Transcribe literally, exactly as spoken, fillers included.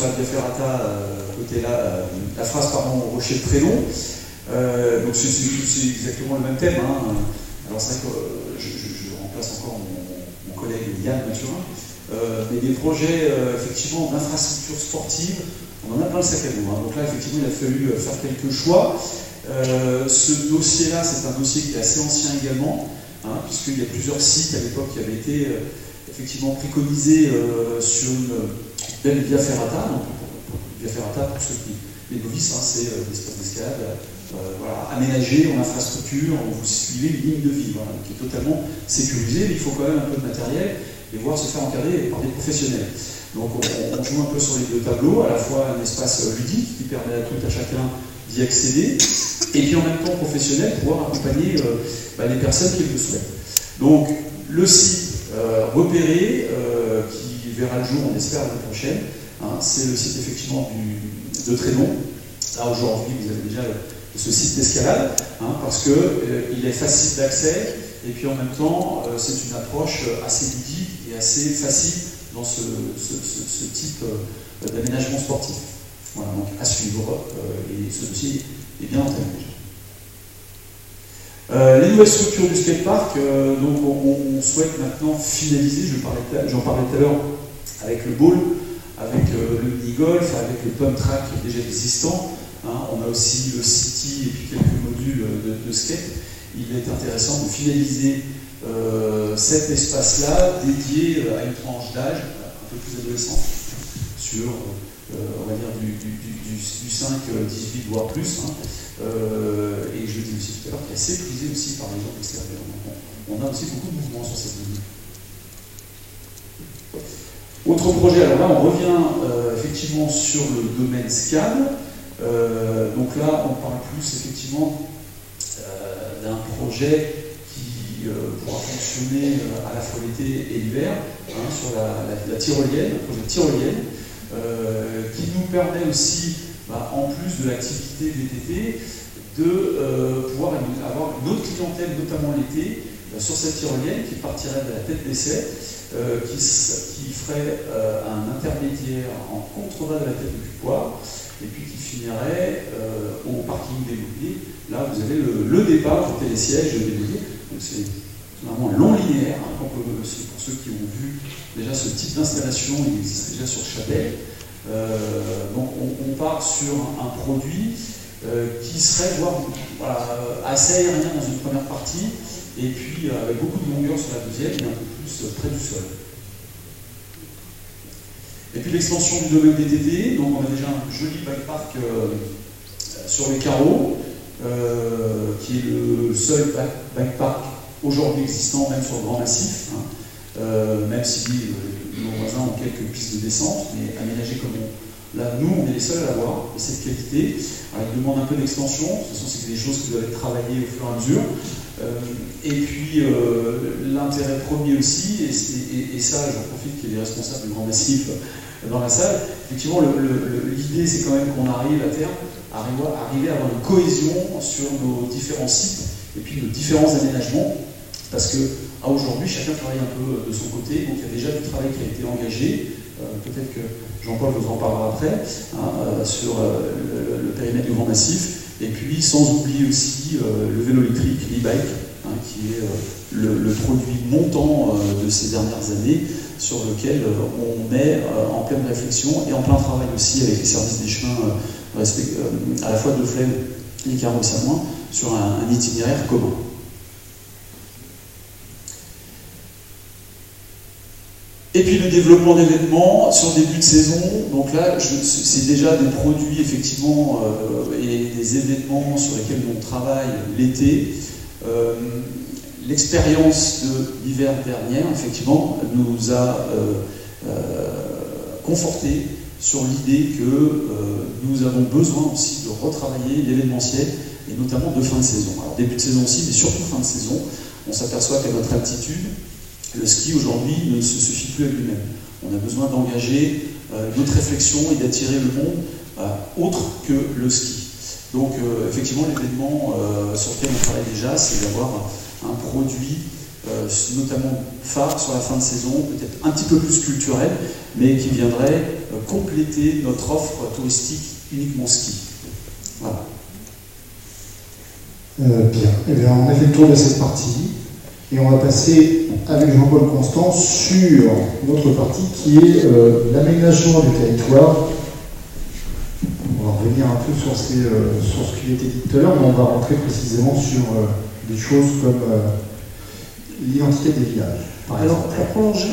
la Via Ferrata, euh, côté là, euh, la phrase pardon, Rocher de Trédon. Euh, donc c'est exactement le même thème. Hein. Alors c'est vrai que euh, je, je, je remplace encore mon, mon collègue Yann Mathurin. Euh, mais des projets euh, effectivement d'infrastructures sportives, on en a plein le sac à dos. Hein. Donc là effectivement il a fallu faire quelques choix. Euh, ce dossier-là, c'est un dossier qui est assez ancien également, hein, puisqu'il y a plusieurs sites à l'époque qui avaient été euh, effectivement préconisés euh, sur une belle Via Ferrata. Donc, Via Ferrata, pour ceux qui les novices, hein, c'est euh, des spots d'escalade euh, voilà, aménagés en infrastructure, vous suivez une ligne de vie, voilà, qui est totalement sécurisée, mais il faut quand même un peu de matériel et voir se faire encadrer par des professionnels. Donc on, on joue un peu sur les deux tableaux, à la fois un espace ludique qui permet à tout à chacun d'y accéder, et puis en même temps professionnel, pouvoir accompagner euh, bah, les personnes qui le souhaitent. Donc le site euh, repéré, euh, qui verra le jour, on espère, l'année prochaine, hein, c'est le site effectivement du, de Trédon. Là aujourd'hui, vous avez déjà ce site d'escalade, hein, parce qu'il euh, est facile d'accès, et puis en même temps, euh, c'est une approche assez ludique et assez facile dans ce, ce, ce, ce type euh, d'aménagement sportif. Voilà, donc à suivre, euh, et ce dossier est bien entamé déjà. Euh, les nouvelles structures du skatepark, euh, donc on, on souhaite maintenant finaliser, j'en parlais tout à l'heure, avec le ball, avec euh, le mini-golf, avec le pump track déjà existant. Hein, on a aussi le city et puis quelques modules de, de skate. Il est intéressant de finaliser euh, cet espace-là dédié à une tranche d'âge un peu plus adolescente, sur euh, on va dire du, du, du, du cinq dix-huit voire plus. Hein. Euh, et je le dis aussi tout à l'heure, qui est assez prisé aussi par les gens extérieurs. On, on a aussi beaucoup de mouvements sur cette ligne. Autre projet, alors là on revient euh, effectivement sur le domaine SCAD. Euh, donc là on parle plus effectivement euh, d'un projet qui euh, pourra fonctionner euh, à la fois l'été et l'hiver, hein, sur la, la, la tyrolienne, un projet tyrolienne, euh, qui nous permet aussi, bah, en plus de l'activité V T T, de euh, pouvoir avoir une autre clientèle, notamment l'été, euh, sur cette tyrolienne qui partirait de la tête d'essai, euh, qui, qui ferait euh, un intermédiaire en contrebas de la tête de Pupoire, et puis qui finirait euh, au parking démolié. Là, vous avez le, le départ du télésiège démolié. Donc c'est vraiment un long linéaire. Hein, donc, euh, pour ceux qui ont vu déjà ce type d'installation, il existe déjà sur Chapelle. Euh, donc on, on part sur un, un produit euh, qui serait voire, voilà, assez aérien dans une première partie, et puis euh, avec beaucoup de longueur sur la deuxième, et un peu plus euh, près du sol. Et puis l'extension du domaine D T T, donc on a déjà un joli bike park euh, sur les carreaux, euh, qui est le seul bike park aujourd'hui existant, même sur le Grand Massif, hein, euh, même si euh, nos voisins ont quelques pistes de descente, mais aménagées comme on. Là, nous, on est les seuls à l'avoir, et cette qualité. Alors, il demande un peu d'extension, de toute façon, c'est des choses qui doivent être travaillées au fur et à mesure. Euh, et puis, euh, l'intérêt premier aussi, et, et, et ça, j'en profite qu'il y ait des responsables du Grand Massif dans la salle, effectivement, l'idée, c'est quand même qu'on arrive à terme à arriver à avoir une cohésion sur nos différents sites, et puis nos différents aménagements, parce que à aujourd'hui, chacun travaille un peu de son côté, donc il y a déjà du travail qui a été engagé. Euh, Peut-être que Jean-Paul vous en parlera après, hein, euh, sur euh, le, le périmètre du Grand Massif, et puis sans oublier aussi euh, le vélo électrique, l'e-bike, hein, qui est euh, le, le produit montant euh, de ces dernières années, sur lequel euh, on est euh, en pleine réflexion et en plein travail aussi avec les services des chemins euh, euh, à la fois de Flemme et Carreau-Samoin sur un, un itinéraire commun. Et puis le développement d'événements sur début de saison, donc là c'est déjà des produits effectivement euh, et des événements sur lesquels on travaille l'été. Euh, L'expérience de l'hiver dernier, effectivement, nous a euh, euh, conforté sur l'idée que euh, nous avons besoin aussi de retravailler l'événementiel, et notamment de fin de saison. Alors début de saison aussi, mais surtout fin de saison, on s'aperçoit qu'à notre altitude, le ski aujourd'hui ne se suffit plus à lui-même. On a besoin d'engager euh, notre réflexion et d'attirer le monde euh, autre que le ski. Donc euh, effectivement, l'événement euh, sur lequel on travaille déjà, c'est d'avoir un produit euh, notamment phare sur la fin de saison, peut-être un petit peu plus culturel, mais qui viendrait euh, compléter notre offre touristique uniquement ski. Voilà. Euh, bien. Eh bien, on a fait le tour de cette partie et on va passer avec Jean-Paul Constant sur notre partie qui est euh, l'aménagement du territoire. On va revenir un peu sur, ces, euh, sur ce qui a été dit tout à l'heure, mais on va rentrer précisément sur euh, des choses comme euh, l'identité des villages. Alors, pour prolonger,